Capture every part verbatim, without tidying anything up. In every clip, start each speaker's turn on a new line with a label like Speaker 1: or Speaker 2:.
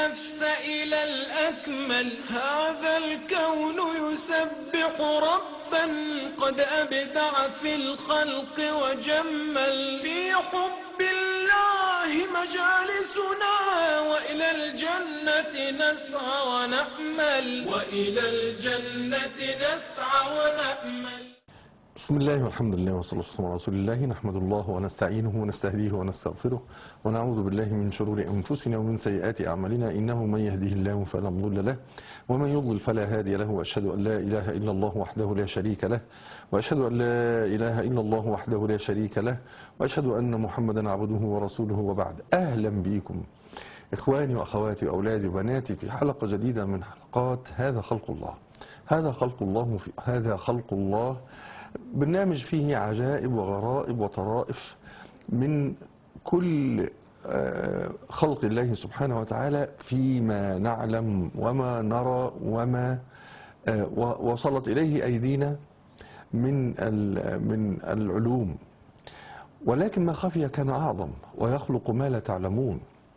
Speaker 1: النفس إلى الأكمل. هذا الكون يسبح ربا قد أبدع في الخلق وجمل. في حب الله مجالسنا وإلى الجنة نسعى ونأمل. وإلى الجنة نسعى ونأمل.
Speaker 2: بسم الله والحمد لله والصلاة والسلام على رسول الله. نحمد الله ونستعينه ونستهديه ونستغفره ونعوذ بالله من شرور أنفسنا ومن سيئات أعمالنا. إنه من يهده الله فلا مضل له ومن يضلل فلا هادي له. وأشهد أن لا إله إلا الله وحده لا شريك له وأشهد أن لا إله إلا الله وحده لا شريك له وأشهد أن محمدا عبده ورسوله. وبعد، أهلا بكم إخواني وأخواتي وأولادي وبناتي في حلقة جديدة من حلقات هذا خلق الله. هذا خلق الله في هذا خلق الله برنامج فيه عجائب وغرائب وطرائف من كل خلق الله سبحانه وتعالى فيما نعلم وما نرى وما وصلت إليه أيدينا من من العلوم، ولكن ما خفي كان أعظم ويخلق ما لا تعلمون.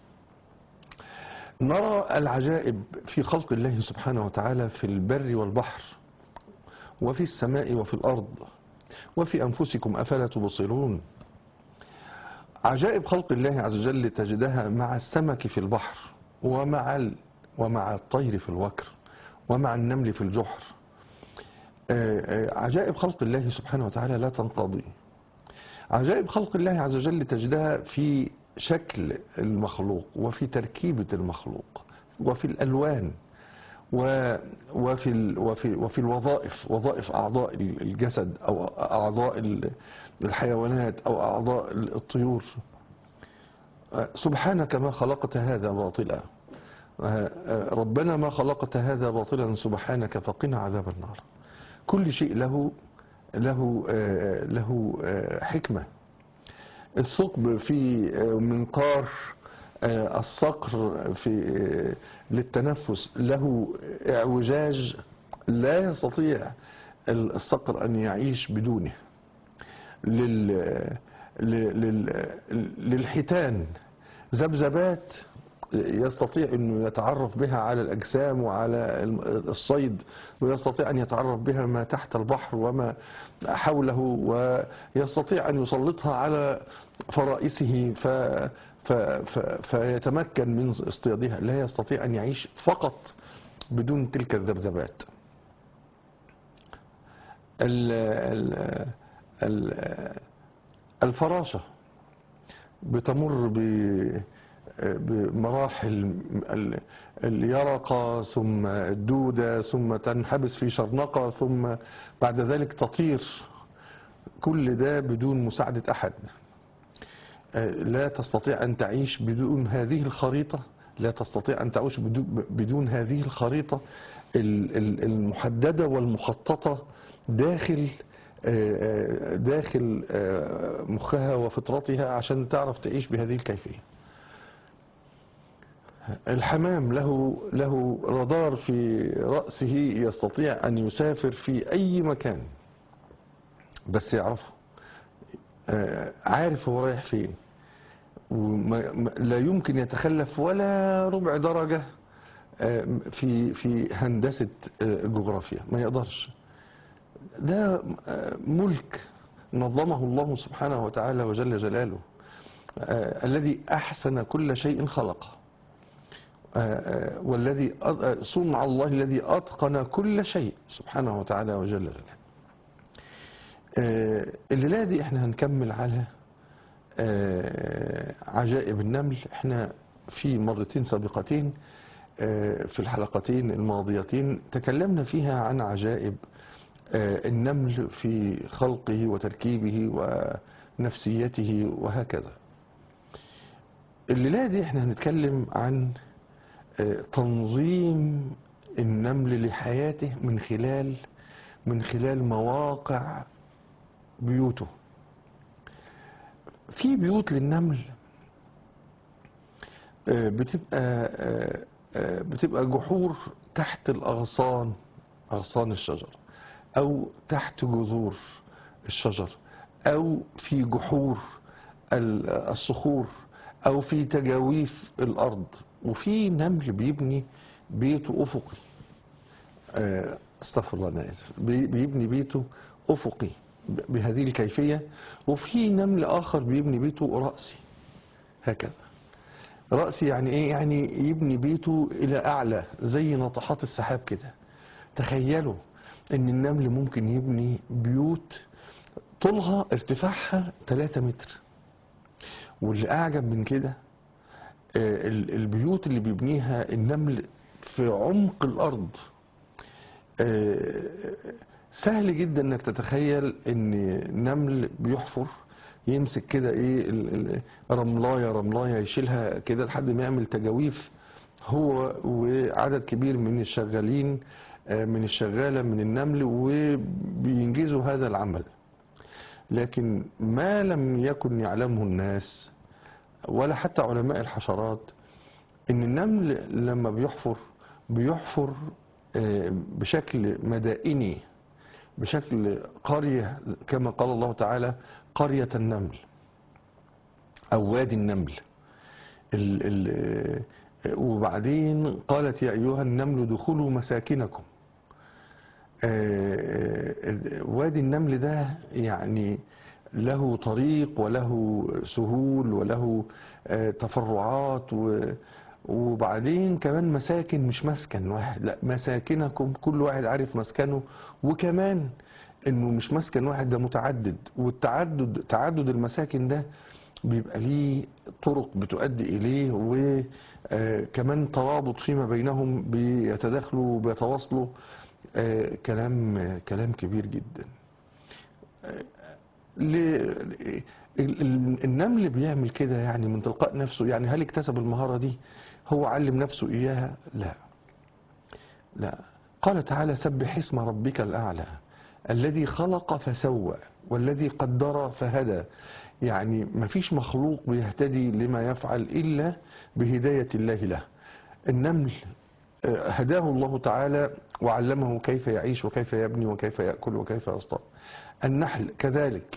Speaker 2: نرى العجائب في خلق الله سبحانه وتعالى في البر والبحر وفي السماء وفي الأرض وفي أنفسكم أفلا تبصرون. عجائب خلق الله عز وجل تجدها مع السمك في البحر ومع ال... ومع الطير في الوكر ومع النمل في الجحر. عجائب خلق الله سبحانه وتعالى لا تنقضي. عجائب خلق الله عز وجل تجدها في شكل المخلوق وفي تركيبة المخلوق وفي الألوان وفي وفي وفي الوظائف، وظائف أعضاء الجسد أو أعضاء الحيوانات أو أعضاء الطيور. سبحانك ما خلقت هذا باطلا، ربنا ما خلقت هذا باطلا سبحانك فقنا عذاب النار. كل شيء له له له حكمة. الثقب في منقار الصقر في للتنفس له اعوجاج لا يستطيع الصقر أن يعيش بدونه. لل للحيتان ذبذبات يستطيع أنه يتعرف بها على الأجسام وعلى الصيد، ويستطيع أن يتعرف بها ما تحت البحر وما حوله، ويستطيع أن يسلطها على فرائسه ف فيتمكن من اصطيادها. لا يستطيع أن يعيش فقط بدون تلك الذبذبات. الفراشة بتمر بمراحل اليرقة ثم الدودة ثم تنحبس في شرنقة ثم بعد ذلك تطير. كل ده بدون مساعدة أحد. لا تستطيع أن تعيش بدون هذه الخريطة، لا تستطيع أن تعيش بدون هذه الخريطة المحددة والمخططة داخل داخل مخها وفطرتها عشان تعرف تعيش بهذه الكيفية. الحمام له له رادار في رأسه يستطيع أن يسافر في أي مكان، بس يعرفه، عارف هو رايح فين، لا يمكن يتخلف ولا ربع درجة في في هندسة الجغرافيا، ما يقدرش. ده ملك نظمه الله سبحانه وتعالى وجل جلاله، الذي أحسن كل شيء خلقه، والذي صنع الله الذي أتقن كل شيء سبحانه وتعالى وجل جلاله. الليلة دي احنا هنكمل على عجائب النمل. احنا في مرتين سابقتين في الحلقتين الماضيتين تكلمنا فيها عن عجائب النمل في خلقه وتركيبه ونفسيته وهكذا. الليلة دي احنا هنتكلم عن تنظيم النمل لحياته من خلال من خلال مواقع بيوته. في بيوت للنمل بتبقى بتبقى جحور تحت الأغصان، أغصان الشجر، أو تحت جذور الشجر، أو في جحور الصخور، أو في تجاويف الأرض وفي نمل بيبني بيته افقي. آه، استغفر الله انا اسف. بي- بيبني بيته افقي ب- بهذه الكيفيه، وفي نمل اخر بيبني بيته راسي هكذا. راسي يعني ايه؟ يعني يبني بيته الى اعلى زي ناطحات السحاب كده. تخيلوا ان النمل ممكن يبني بيوت طولها ارتفاعها ثلاثة متر. واللي اعجب من كده آه، ال- البيوت اللي بيبنيها النمل في عمق الارض. آه، سهل جدا انك تتخيل ان نمل بيحفر، يمسك كده ايه ال- ال- رملايه رملايه يشيلها كده لحد ما يعمل تجاويف، هو وعدد كبير من الشغالين، آه، من الشغاله من النمل، وبينجزوا هذا العمل. لكن ما لم يكن يعلمه الناس ولا حتى علماء الحشرات، ان النمل لما بيحفر بيحفر آه، بشكل مدائني، بشكل قرية، كما قال الله تعالى قرية النمل أو وادي النمل. ال ال وبعدين قالت يا أيها النمل ادخلوا مساكنكم. آه، وادي النمل ده يعني له طريق وله سهول وله آه، تفرعات، و- وبعدين كمان مساكن، مش مسكن واحد، لا مساكنكم، كل واحد عارف مسكنه. وكمان انه مش مسكن واحد، ده متعدد، والتعدد تعدد المساكن ده بيبقى ليه طرق بتؤدي اليه، وكمان ترابط فيما بينهم، بيتداخلوا بيتواصلوا. آه، كلام كلام كبير جدا. ليه- ال- ال- النمل بيعمل كده يعني من تلقاء نفسه؟ يعني هل اكتسب المهارة دي؟ هو علم نفسه إياها؟ لا لا. قال تعالى سبح اسم ربك الأعلى الذي خلق فسوى والذي قدر فهدى. يعني ما فيش مخلوق بيهتدي لما يفعل إلا بهداية الله له. النمل آه، هداه الله تعالى وعلمه كيف يعيش وكيف يبني وكيف يأكل وكيف يصطاد. النحل كذلك.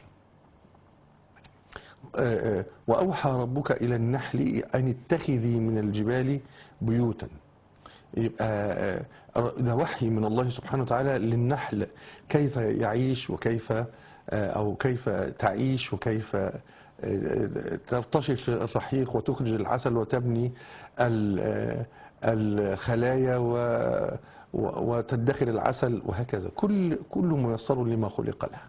Speaker 2: آه، آه، وأوحى ربك إلى النحل أن اتخذي من الجبال بيوتا. يبقى آه، ده وحي من الله سبحانه وتعالى للنحل كيف يعيش وكيف آه، أو كيف تعيش وكيف آه، ترتشف الرحيق وتخرج العسل وتبني ال- آه، الخلايا و- و- وتدخر العسل وهكذا. كل كل ميسر لما خلق له.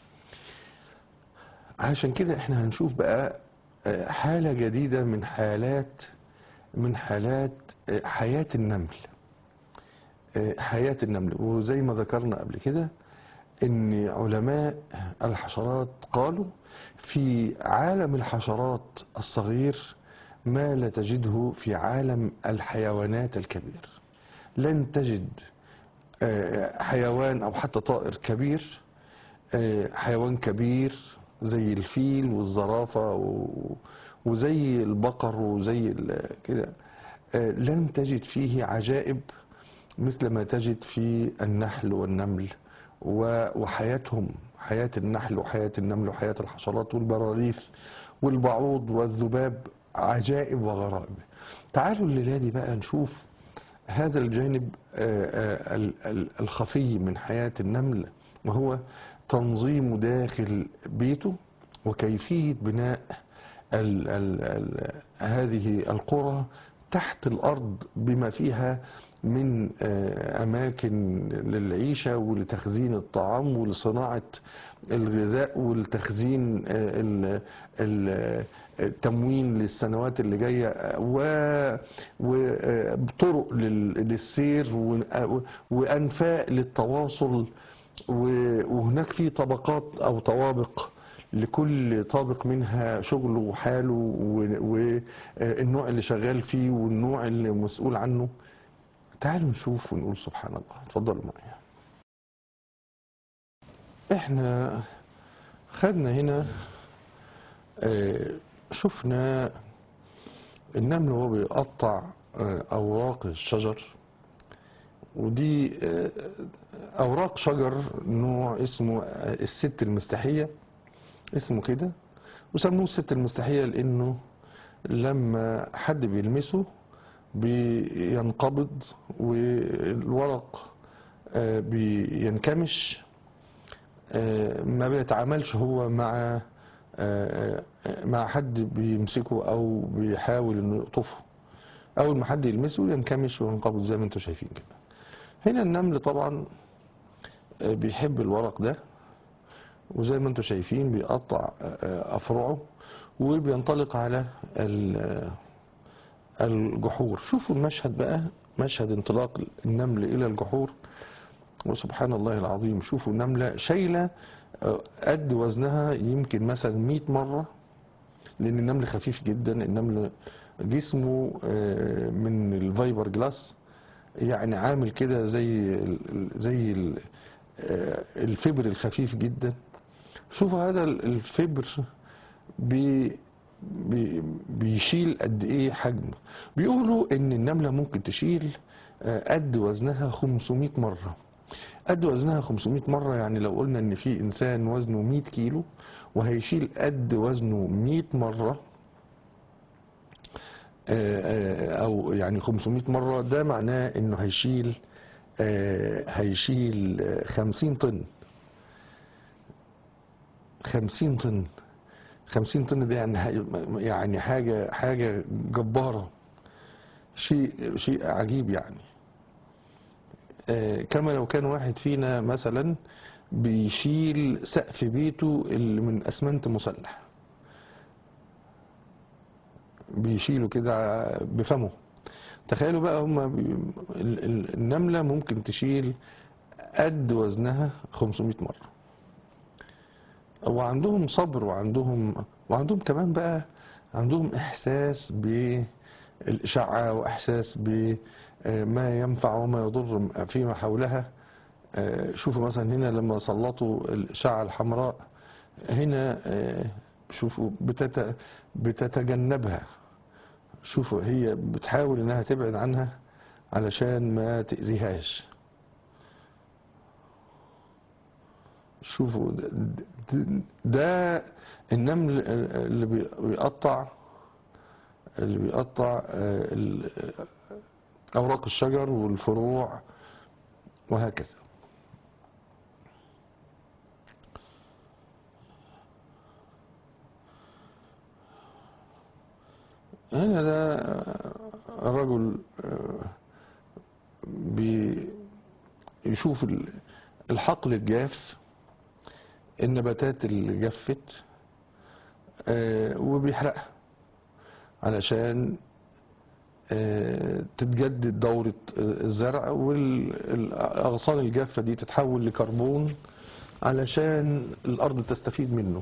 Speaker 2: عشان كده احنا هنشوف بقى آه، حالة جديدة من حالات من حالات آه، حياة النمل. آه، حياة النمل. وزي ما ذكرنا قبل كده ان علماء الحشرات قالوا في عالم الحشرات الصغير ما لا تجده في عالم الحيوانات الكبير. لن تجد آه، حيوان او حتى طائر كبير، آه، حيوان كبير زي الفيل والزرافة و- وزي البقر وزي ال- كده. آه، لن تجد فيه عجائب مثل ما تجد في النحل والنمل و- وحياتهم، حياة النحل وحياة النمل وحياة الحشرات والبراغيث والبعوض والذباب، عجائب وغرائب. تعالوا الليلة دي بقى نشوف هذا الجانب آه، آه، ال- ال- الخفي من حياة النمل، وهو تنظيم داخل بيته وكيفية بناء ال ال ال هذه القرى تحت الأرض بما فيها من آه، أماكن للعيشة ولتخزين الطعام ولصناعة الغذاء ولتخزين آه، ال- ال- التموين للسنوات اللي جاية، آه، وطرق للسير وأ- وأنفاق للتواصل. و- وهناك في طبقات أو طوابق، لكل طابق منها شغله وحاله والنوع اللي شغال فيه والنوع اللي مسؤول عنه. تعالوا نشوف ونقول سبحان الله. اتفضلوا معايا. احنا خدنا هنا آه، شفنا النمل وهو بيقطع آه، أوراق الشجر. ودي آه، أوراق شجر نوع اسمه آه، الست المستحية، اسمه كده. وسموه الست المستحية لأنه لما حد بيلمسه بينقبض والورق بينكمش، ما بيتعاملش هو مع مع حد بيمسكه او بيحاول انه يقطفه. اول ما حد يلمسه ينكمش وينقبض زي ما انتم شايفين كده. هنا النمل طبعا بيحب الورق ده، وزي ما انتم شايفين بيقطع افرعه وبينطلق على الجحور. شوفوا المشهد بقى، مشهد انطلاق النمل الى الجحور، وسبحان الله العظيم. شوفوا النملة شايلة قد وزنها يمكن مثلا مئة مرة، لان النمل خفيف جدا. النمل جسمه من الفايبر جلاس، يعني عامل كده زي زي الفبر الخفيف جدا. شوفوا هذا الفبر بي بي بيشيل قد ايه حجمه. بيقولوا ان النملة ممكن تشيل قد وزنها خمسمئة مرة. قد وزنها خمسمئة مرة، يعني لو قلنا ان في انسان وزنه مئة كيلو وهيشيل قد وزنه مئة مرة، او يعني خمسمئة مرة، ده معناه انه هيشيل هيشيل خمسين طن. خمسين طن خمسين طن ده يعني يعني حاجة حاجة جبارة، شيء شيء عجيب يعني. كما لو كان واحد فينا مثلا بيشيل سقف بيته اللي من اسمنت مسلح، بيشيله كده بفمه. تخيلوا بقى هما بي... النملة ممكن تشيل قد وزنها خمسمئة مرة. وعندهم صبر، وعندهم وعندهم كمان بقى عندهم احساس بالاشعة، واحساس بما ينفع وما يضر فيما حولها. شوفوا مثلا هنا لما سلطوا الاشعة الحمراء، هنا شوفوا بتت... بتتجنبها. شوفوا هي بتحاول انها تبعد عنها علشان ما تأذيهاش. شوفوا ده, ده النمل اللي بيقطع اللي بيقطع اوراق الشجر والفروع وهكذا. هنا ده رجل بيشوف الحقل الجاف، النباتات اللي جفت، وبيحرقها علشان تتجدد دورة الزرع، والأغصان الجافة دي تتحول لكربون علشان الأرض تستفيد منه.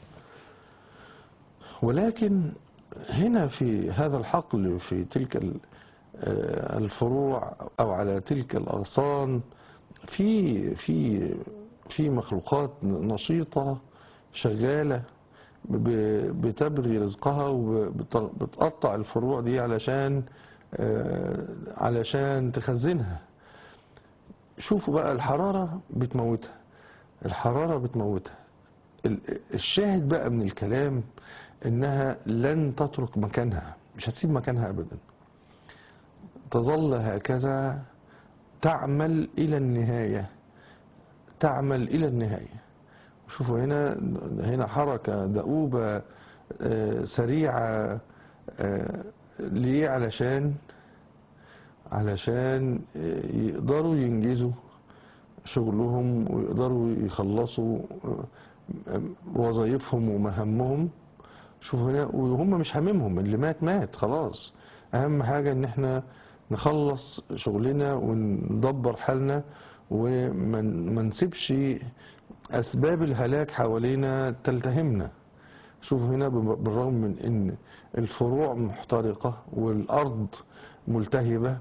Speaker 2: ولكن هنا في هذا الحقل، في تلك الفروع أو على تلك الأغصان، في في في مخلوقات نشيطة شغالة بتبري رزقها وبتقطع الفروع دي علشان علشان تخزنها. شوفوا بقى الحرارة بتموتها، الحرارة بتموتها. الشاهد بقى من الكلام انها لن تترك مكانها، مش هتسيب مكانها ابدا، تظل هكذا تعمل الى النهاية، تعمل الى النهاية. شوفوا هنا هنا حركة دؤوبة سريعة. ليه؟ علشان علشان يقدروا ينجزوا شغلهم ويقدروا يخلصوا وظائفهم ومهامهم. شوفوا هنا، وهم مش هاممهم، اللي مات مات خلاص. اهم حاجة ان احنا نخلص شغلنا وندبر حالنا، وما نسيبش اسباب الهلاك حوالينا تلتهمنا. شوفوا هنا بالرغم من ان الفروع محترقة والارض ملتهبة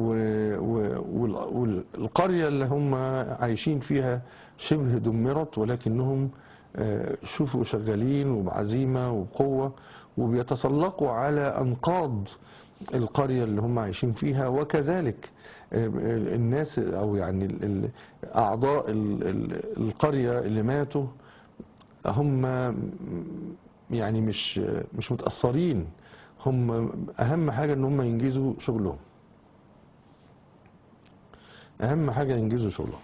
Speaker 2: والقرية اللي هم عايشين فيها شبه دمرت، ولكنهم شوفوا شغالين وبعزيمة وبقوة، وبيتسلقوا على أنقاض القرية اللي هم عايشين فيها. وكذلك الناس أو يعني أعضاء القرية اللي ماتوا هم يعني مش مش متأثرين، هم اهم حاجة ان هم ينجزوا شغلهم، اهم حاجة ينجزوا شغلهم.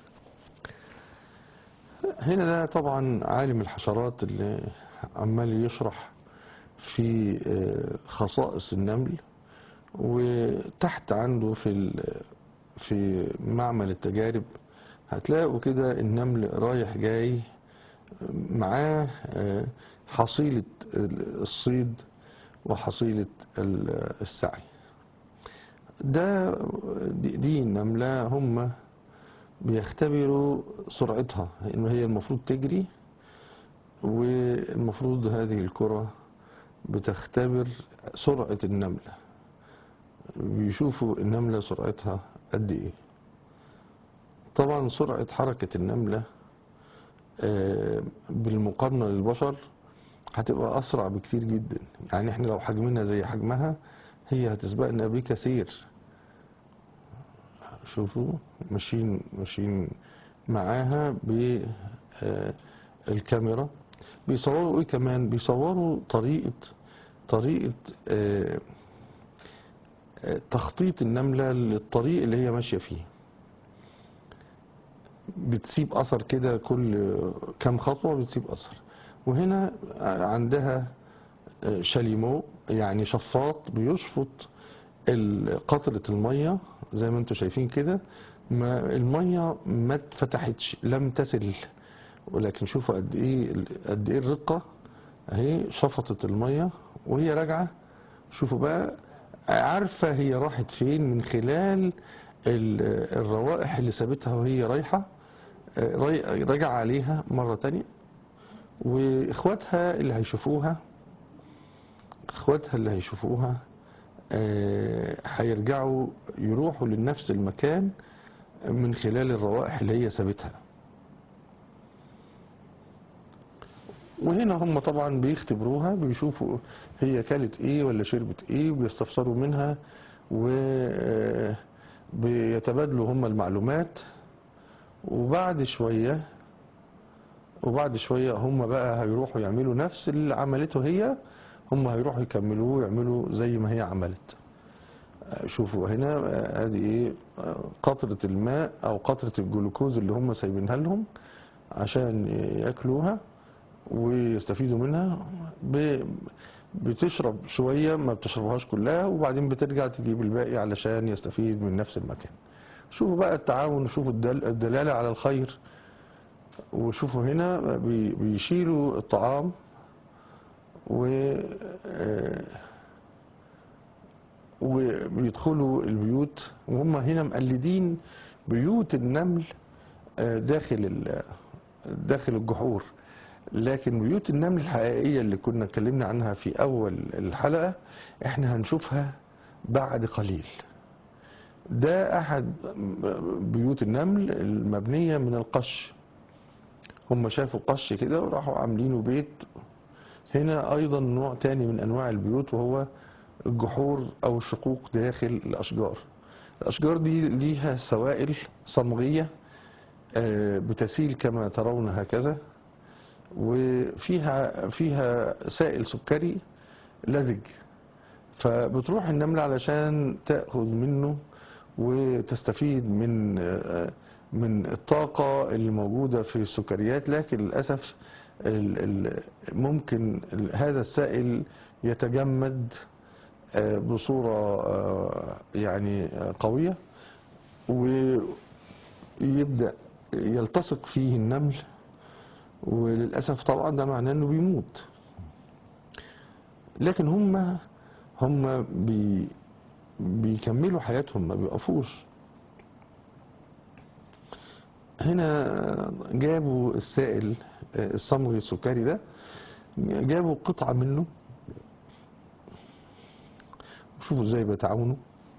Speaker 2: هنا ده طبعا عالم الحشرات اللي عمال يشرح في خصائص النمل، وتحت عنده في في معمل التجارب هتلاقوا كده النمل رايح جاي معاه حصيلة الصيد وحصيلة السعي. ده دي النملة هم بيختبروا سرعتها، إن هي المفروض تجري، والمفروض هذه الكرة بتختبر سرعة النملة، بيشوفوا النملة سرعتها قد ايه. طبعا سرعة حركة النملة بالمقارنة للبشر هتبقى أسرع بكتير جدا. يعني احنا لو حجمنا زي حجمها هي هتسبقنا بكثير. شوفوا ماشيين ماشيين معاها بالكاميرا. بيصوروا ايه كمان؟ بيصوروا طريقة طريقة تخطيط النملة للطريق اللي هي ماشية فيه. بتسيب أثر كده كل كام خطوة بتسيب أثر. وهنا عندها شاليمو يعني شفاط بيشفط قطرة المية زي ما انتم شايفين كده. ما المية ما اتفتحتش، لم تسل، ولكن شوفوا قد ايه قد ايه الرقة اهي. شفطت المية وهي راجعة. شوفوا بقى عارفة هي راحت فين من خلال الروائح اللي سابتها وهي رايحة. راجع عليها مرة تانية. واخواتها اللي هيشوفوها اخواتها اللي هيشوفوها هيرجعوا يروحوا لنفس المكان من خلال الروائح اللي هي سابتها. وهنا هم طبعا بيختبروها، بيشوفوا هي كلت ايه ولا شربت ايه، وبيستفسروا منها وبيتبادلوا هم المعلومات. وبعد شوية وبعد شوية هم بقى هيروحوا يعملوا نفس اللي عملته هي. هم هيروحوا يكملوه ويعملوا زي ما هي عملت. شوفوا هنا ادي ايه قطرة الماء او قطرة الجلوكوز اللي هم سايبينها لهم عشان ياكلوها ويستفيدوا منها. بتشرب شوية، ما بتشربهاش كلها، وبعدين بترجع تجيب الباقي علشان يستفيد من نفس المكان. شوفوا بقى التعاون، وشوفوا الدلالة على الخير. وشوفوا هنا بيشيلوا الطعام و وبيدخلوا البيوت، وهم هنا مقلدين بيوت النمل داخل داخل الجحور. لكن بيوت النمل الحقيقية اللي كنا اتكلمنا عنها في أول الحلقة احنا هنشوفها بعد قليل. ده أحد بيوت النمل المبنية من القش. هم شافوا قش كده وراحوا عاملينه بيت. هنا أيضا نوع تاني من أنواع البيوت، وهو الجحور أو الشقوق داخل الأشجار. الأشجار دي ليها سوائل صمغية بتسيل كما ترون هكذا، وفيها فيها سائل سكري لزج. فبتروح النملة علشان تأخذ منه وتستفيد من من الطاقة اللي موجودة في السكريات. لكن للأسف ممكن هذا السائل يتجمد بصورة يعني قوية، ويبدأ يلتصق فيه النمل، وللأسف طبعا ده معناه انه بيموت. لكن هم هم بي بيكملوا حياتهم، ما بيقفوش. هنا جابوا السائل الصمغي السكري ده، جابوا قطعة منه. شوفوا ازاي بيتعاونوا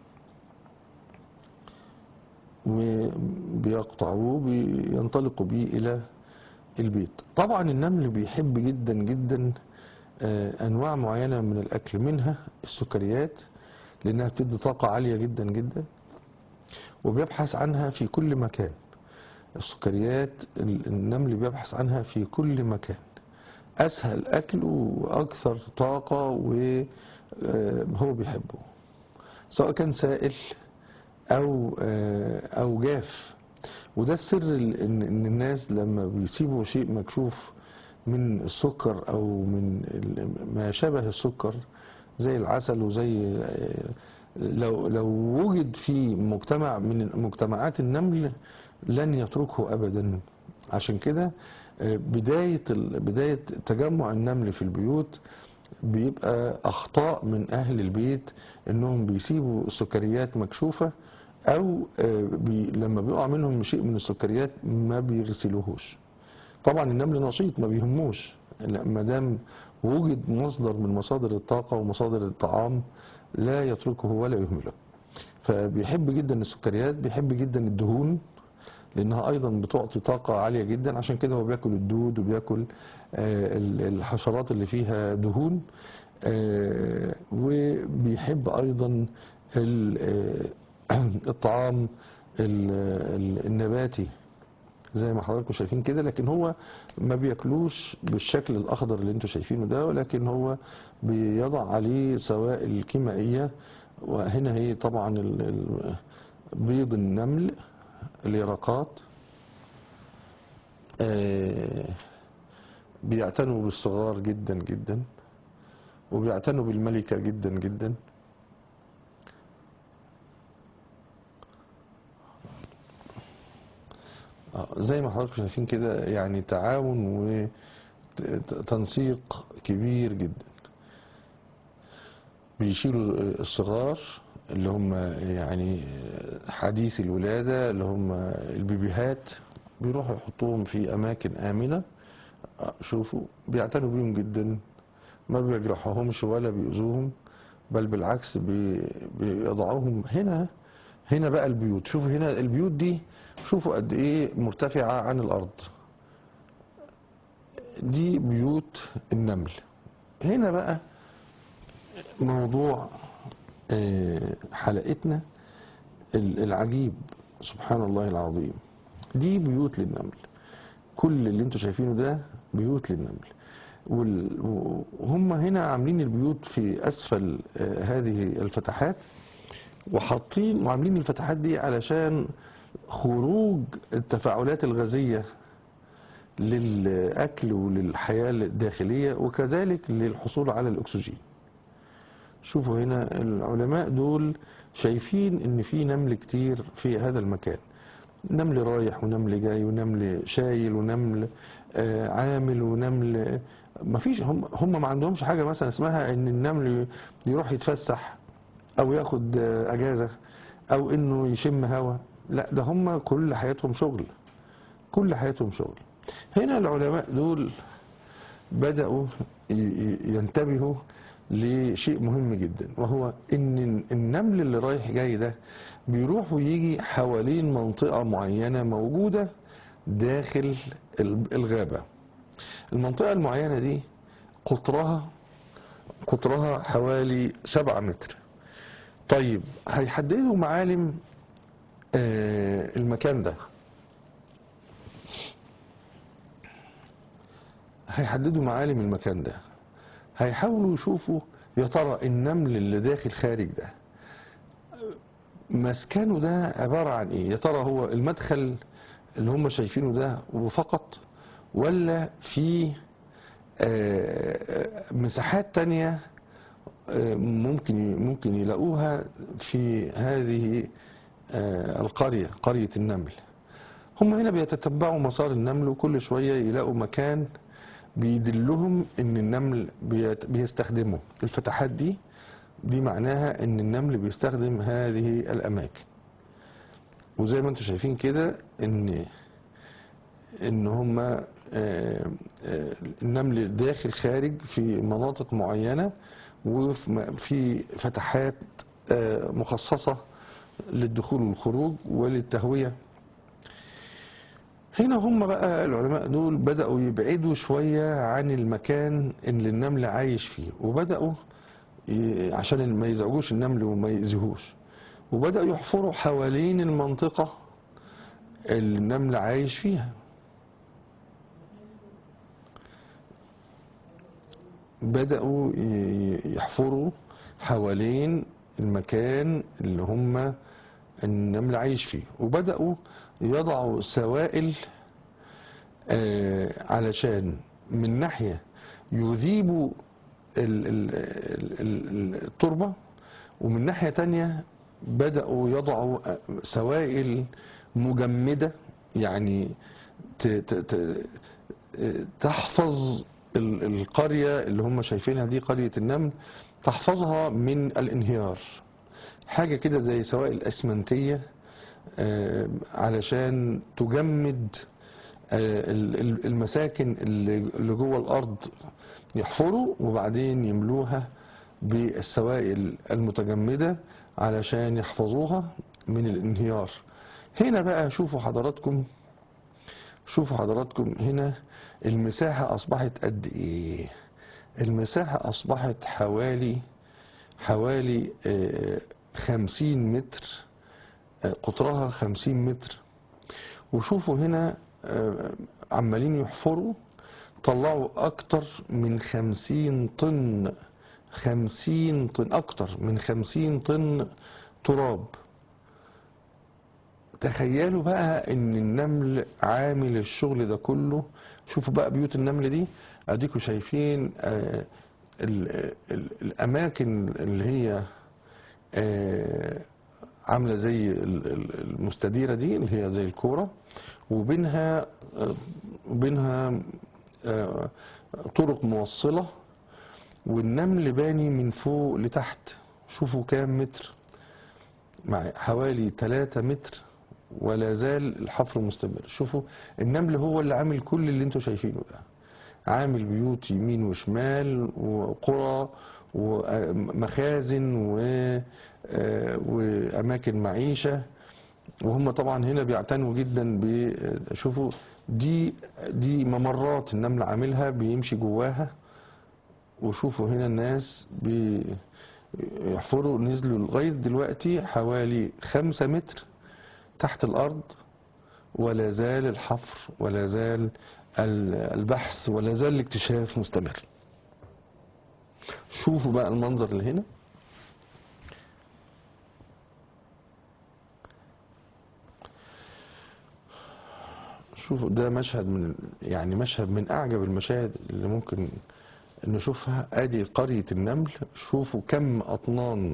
Speaker 2: وبيقطعوه بينطلقوا بيه الى البيت. طبعا النمل بيحب جدا جدا انواع معينة من الاكل، منها السكريات لانها بتدي طاقة عالية جدا جدا، وبيبحث عنها في كل مكان. السكريات النمل بيبحث عنها في كل مكان. اسهل اكل واكثر طاقة آه، هو بيحبه، سواء كان سائل أو آه، أو جاف. وده السر ال- إن إن الناس لما بيسيبوا شيء مكشوف من السكر أو من ال- ما شابه السكر زي العسل وزي آه، لو لو وجد في مجتمع من مجتمعات النمل لن يتركه أبدا. عشان كده آه، بداية ال- بداية تجمع النمل في البيوت بيبقى أخطاء من أهل البيت إنهم بيسيبوا السكريات مكشوفة، أو آه، بي لما بيقع منهم شيء من السكريات ما بيغسلوهوش. طبعا النمل نشيط ما بيهموش، لا، ما دام وجد مصدر من مصادر الطاقة ومصادر الطعام لا يتركه ولا يهمله. فبيحب جدا السكريات، بيحب جدا الدهون لأنها أيضا بتعطي طاقة عالية جدا. عشان كده هو بياكل الدود وبياكل آه، ال- الحشرات اللي فيها دهون. آه، وبيحب أيضا ال- آه، الطعام ال- ال- النباتي زي ما حضراتكم شايفين كده، لكن هو ما بياكلوش بالشكل الأخضر اللي انتم شايفينه ده، ولكن هو بيضع عليه سوائل كيميائية. وهنا هي طبعا ال- ال- بيض النمل، اليرقات. آه، بيعتنوا بالصغار جدا جدا، وبيعتنوا بالملكة جدا جدا. آه، زي ما حضراتكم شايفين كده، يعني تعاون وتنسيق كبير جدا. بيشيلوا الصغار اللي هم يعني حديث الولادة اللي هم البيبيهات، بيروحوا يحطوهم في أماكن آمنة. آه، شوفوا بيعتنوا بيهم جدا، ما بيجرحوهمش ولا بيؤذوهم، بل بالعكس بي- بيضعوهم هنا. هنا بقى البيوت، شوفوا هنا البيوت دي، شوفوا قد ايه مرتفعة عن الأرض. دي بيوت النمل. هنا بقى موضوع آه، حلقتنا العجيب، سبحان الله العظيم. دي بيوت للنمل، كل اللي انتوا شايفينه ده بيوت للنمل. وال- وهم هنا عاملين البيوت في أسفل آه، هذه الفتحات، وحاطين وعاملين الفتحات دي علشان خروج التفاعلات الغازية للأكل وللحياة الداخلية، وكذلك للحصول على الأكسجين. شوفوا هنا العلماء دول شايفين ان في نمل كتير في هذا المكان، نمل رايح ونمل جاي ونمل شايل ونمل آه، عامل ونمل. ما فيش، هم هم ما عندهمش حاجة مثلا اسمها ان النمل يروح يتفسح او ياخد آه، اجازة او انه يشم هوا. لا، ده هم كل حياتهم شغل، كل حياتهم شغل. هنا العلماء دول بدأوا ي- ي- ينتبهوا لشيء مهم جدا، وهو ان النمل اللي رايح جاي ده بيروح ويجي حوالين منطقة معينة موجودة داخل ال- الغابة. المنطقة المعينة دي قطرها قطرها حوالي سبعة متر. طيب هيحددوا معالم آه، المكان ده، هيحددوا معالم المكان ده، هيحاولوا يشوفوا يا ترى النمل اللي داخل خارج ده مسكنه ده عبارة عن ايه. يا ترى هو المدخل اللي هم شايفينه ده وفقط، ولا في آه، مساحات تانية آه، ممكن ممكن يلاقوها في هذه آه، القرية، قرية النمل. هم هنا بيتتبعوا مسار النمل، وكل شوية يلاقوا مكان بيدلهم ان النمل بيت- بيستخدمه الفتحات دي. دي معناها ان النمل بيستخدم هذه الاماكن. وزي ما انتم شايفين كده ان ان هم آه، آه، النمل داخل خارج في مناطق معينة، وفي فتحات آه، مخصصة للدخول والخروج وللتهوية. هنا هم بقى العلماء دول بدأوا يبعدوا شوية عن المكان اللي النمل عايش فيه، وبدأوا ي- عشان ما يزعجوش النمل وما يأذيهوش، وبدأوا يحفروا حوالين المنطقة اللي النمل عايش فيها. بدأوا ي- يحفروا حوالين المكان اللي هم النمل عايش فيه، وبدأوا يضعوا سوائل آه، علشان من ناحية يذيبوا ال- ال- ال- ال- التربة، ومن ناحية تانية بدأوا يضعوا سوائل مجمدة، يعني ت- ت- ت- تحفظ ال- القرية اللي هم شايفينها دي قرية النمل، تحفظها من الانهيار. حاجة كده زي سوائل أسمنتية آه، علشان تجمد آه، ال- ال- المساكن اللي اللي جوه الأرض، يحفروا وبعدين يملوها بالسوائل المتجمدة علشان يحفظوها من الانهيار. هنا بقى شوفوا حضراتكم شوفوا حضراتكم هنا المساحة أصبحت قد إيه؟ المساحة أصبحت حوالي حوالي آه، خمسين متر، آه، قطرها خمسين متر. وشوفوا هنا آه، عمالين يحفروا، طلعوا أكتر من خمسين طن، خمسين طن، أكتر من خمسين طن تراب. تخيلوا بقى ان النمل عامل الشغل ده كله. شوفوا بقى بيوت النمل دي، اديكوا شايفين آه، ال- ال- الاماكن اللي هي آه، عامله زي ال- ال- المستديره دي اللي هي زي الكوره، وبينها آه، وبينها آه، طرق موصله، والنمل باني من فوق لتحت. شوفوا كام متر، مع حوالي ثلاثة متر، ولا زال الحفر مستمر. شوفوا النمل هو اللي عامل كل اللي انتوا شايفينه ده، عامل بيوت يمين وشمال وقرى ومخازن و- آه، واماكن معيشة. وهم طبعا هنا بيعتنوا جدا ب شوفوا دي دي ممرات النمل عاملها بيمشي جواها. وشوفوا هنا الناس بيحفروا، نزلوا لغاية دلوقتي حوالي خمسة متر تحت الأرض، ولا زال الحفر ولا زال البحث ولا زال الاكتشاف مستمر. شوفوا بقى المنظر اللي هنا، شوفوا ده مشهد من يعني مشهد من أعجب المشاهد اللي ممكن نشوفها. ادي قرية النمل. شوفوا كم أطنان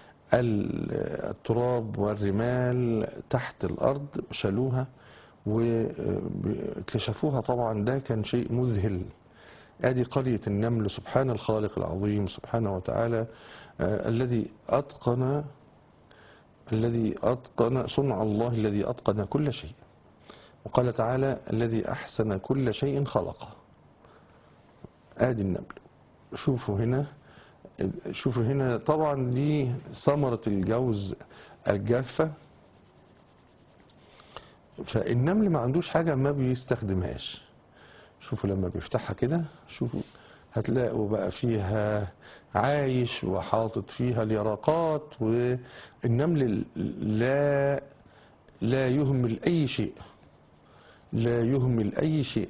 Speaker 2: التراب والرمال تحت الأرض شالوها واكتشفوها. طبعا ده كان شيء مذهل. ادي قرية النمل. سبحان الخالق العظيم سبحانه وتعالى، آه الذي أتقن الذي أتقن صنع الله الذي أتقن كل شيء. وقال تعالى الذي أحسن كل شيء خلقه. ادي النمل. شوفوا هنا شوفوا هنا طبعا دي ثمرة الجوز الجافة. فالنمل ما عندوش حاجة ما بيستخدمهاش. شوفوا لما بيفتحها كده، شوفوا هتلاقوا بقى فيها عايش وحاطط فيها اليرقات. والنمل لا لا يهمل أي شيء، لا يهمل أي شيء.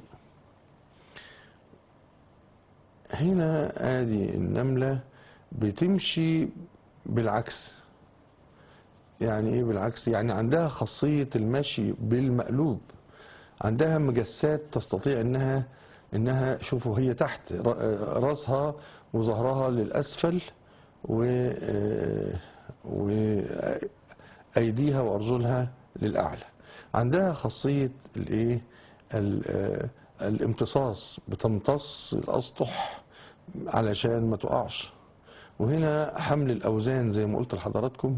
Speaker 2: هنا ادي النملة بتمشي بالعكس. يعني ايه بالعكس؟ يعني عندها خاصية المشي بالمقلوب. عندها مجسات تستطيع انها انها شوفوا هي تحت راسها وظهرها للاسفل، و وايديها وارجلها للاعلى. عندها خاصية الايه الامتصاص، بتمتص الاسطح علشان ما تقعش. وهنا حمل الاوزان زي ما قلت لحضراتكم،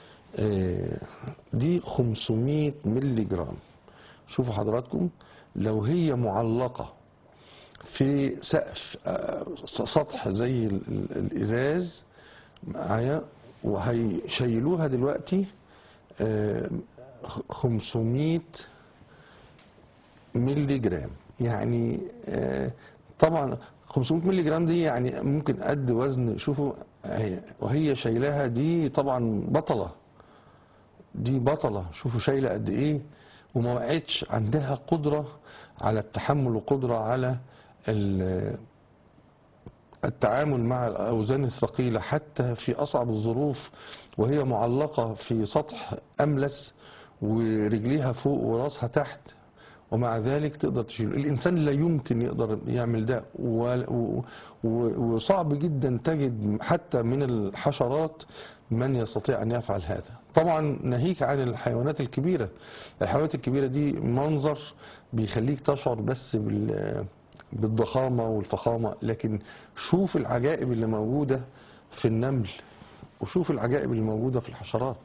Speaker 2: دي خمسمائة ملي جرام. شوفوا حضراتكم لو هي معلقة في سقف سطح زي الإزاز معايا وهيشيلوها دلوقتي خمسمائة ملي جرام. يعني طبعا خمسمائة ملي جرام دي يعني ممكن قد وزن. شوفوا وهي شايلاها دي طبعا بطلة، دي بطلة. شوفوا شايلة قد ايه وما وقعتش. عندها قدرة على التحمل وقدرة على التعامل مع الأوزان الثقيلة حتى في أصعب الظروف وهي معلقة في سطح أملس ورجليها فوق وراسها تحت، ومع ذلك تقدر تشيل. الإنسان لا يمكن يقدر يعمل ده، وصعب جدا تجد حتى من الحشرات من يستطيع أن يفعل هذا. طبعا ناهيك عن الحيوانات الكبيرة. الحيوانات الكبيرة دي منظر بيخليك تشعر بس بال بالضخامة والفخامة، لكن شوف العجائب اللي موجودة في النمل وشوف العجائب اللي موجودة في الحشرات.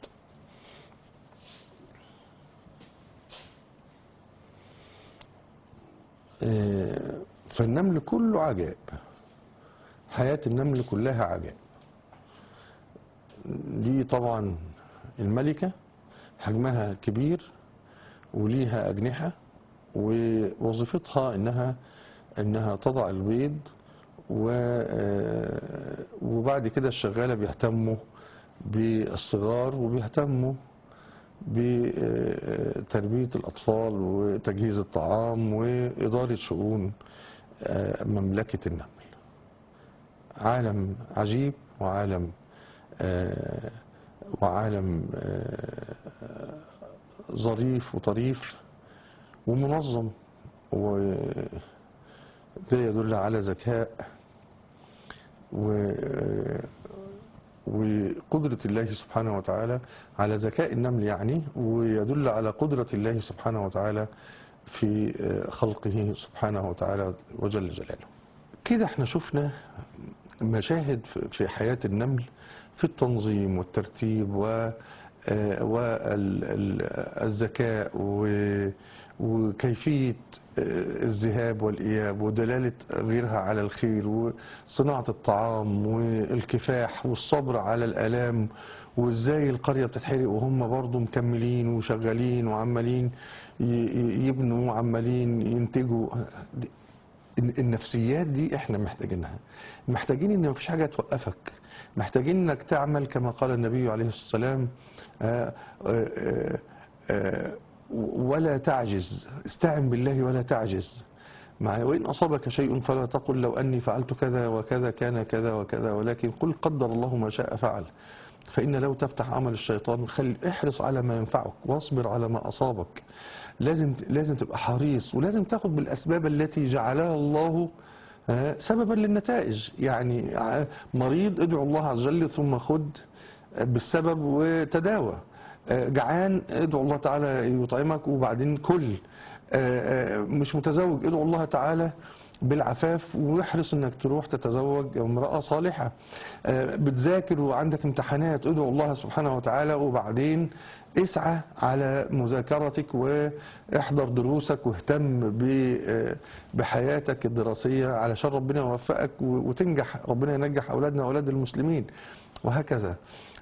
Speaker 2: فالنمل كله عجائب، حياة النمل كلها عجائب. دي طبعا الملكة حجمها كبير وليها أجنحة، ووظيفتها إنها إنها تضع البيض، وبعد كده الشغالة بيهتموا بالصغار وبيهتموا بتربية الأطفال وتجهيز الطعام وإدارة شؤون مملكة النمل. عالم عجيب وعالم وعالم ظريف وطريف ومنظم، وده يدل على ذكاء وقدرة الله سبحانه وتعالى، على ذكاء النمل يعني، ويدل على قدرة الله سبحانه وتعالى في خلقه سبحانه وتعالى وجل جلاله. كده احنا شفنا مشاهد في حياة النمل في التنظيم والترتيب والذكاء وكيفية الذهاب والإياب ودلالة غيرها على الخير وصناعة الطعام والكفاح والصبر على الآلام، وإزاي القرية بتتحرق وهم برضو مكملين وشغالين وعمالين يبنوا وعمالين ينتجوا. النفسيات دي احنا محتاجينها، محتاجين ان مفيش حاجة توقفك، محتاجين انك تعمل كما قال النبي عليه الصلاة والسلام ولا تعجز، استعن بالله ولا تعجز. مع وإن أصابك شيء فلا تقل لو أني فعلت كذا وكذا كان كذا وكذا، ولكن قل قدر الله ما شاء فعل. فإن لو تفتح عمل الشيطان، خل احرص على ما ينفعك واصبر على ما أصابك. لازم لازم تبقى حريص، ولازم تاخد بالأسباب التي جعلها الله سببا للنتائج. يعني مريض ادعو الله عز وجل ثم خد بالسبب وتداوى. جعان ادعو الله تعالى يطعمك وبعدين كل. مش متزوج ادعو الله تعالى بالعفاف واحرص انك تروح تتزوج امرأة صالحة. بتذاكر وعندك امتحانات ادعو الله سبحانه وتعالى وبعدين اسعى على مذاكرتك واحضر دروسك واهتم بحياتك الدراسية علشان ربنا يوفقك وتنجح، ربنا ينجح أولادنا وأولاد المسلمين وهكذا.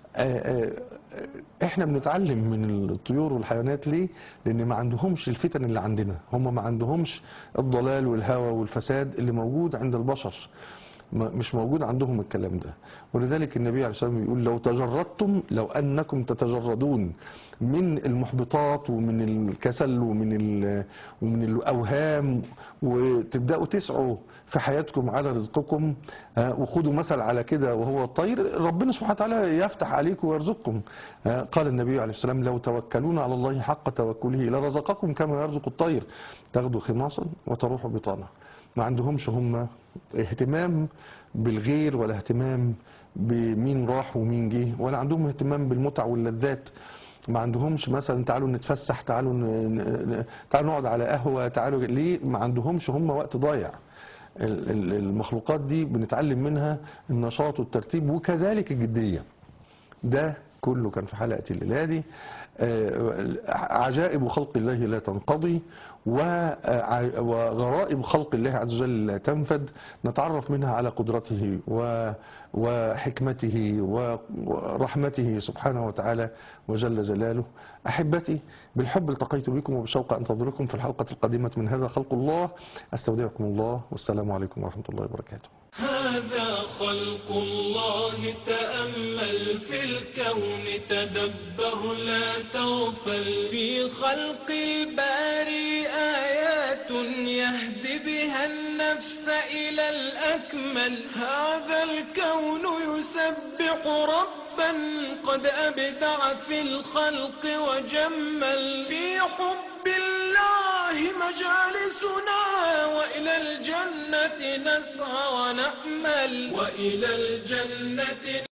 Speaker 2: احنا بنتعلم من الطيور والحيوانات ليه؟ لان ما عندهمش الفتن اللي عندنا، هم ما عندهمش الضلال والهوى والفساد اللي موجود عند البشر، مش موجود عندهم الكلام ده. ولذلك النبي عليه الصلاة والسلام يقول لو تجردتم، لو أنكم تتجردون من المحبطات ومن الكسل ومن ومن الأوهام وتبدأوا تسعوا في حياتكم على رزقكم، وخدوا مثل على كده وهو الطير، ربنا سبحانه وتعالى يفتح عليكم ويرزقكم. قال النبي عليه الصلاة والسلام لو توكلون على الله حق توكله لرزقكم كما يرزق الطير تغدو خماصا وتروح بطانا. ما عندهمش هم اهتمام بالغير ولا اهتمام بمين راح ومين جه، ولا عندهم اهتمام بالمتع واللذات. ما عندهمش مثلا تعالوا نتفسح، تعالوا ن... تعالوا نقعد على قهوة، تعالوا ليه؟ ما عندهمش هم وقت ضايع. المخلوقات دي بنتعلم منها النشاط والترتيب وكذلك الجدية. ده كله كان في حلقة الليلة دي. عجائب خلق الله لا تنقضي وغرائب خلق الله عز وجل لا تنفد، نتعرف منها على قدرته وحكمته ورحمته سبحانه وتعالى وجل جلاله. أحبتي بالحب التقيت بكم وبالشوق أنتظركم في الحلقة القادمة من هذا خلق الله. أستودعكم الله والسلام عليكم ورحمة الله وبركاته.
Speaker 1: هذا خلق الله، تأمل في الكون، تدبر لا تغفل، في خلق الباري آيات يهدي بها النفس إلى الأكمل. هذا الكون يسبح ربا قد أبدع في الخلق وجمل. في حب الله مجالسنا وإلى الجنة نسعى ونأمل. وإلى الجنة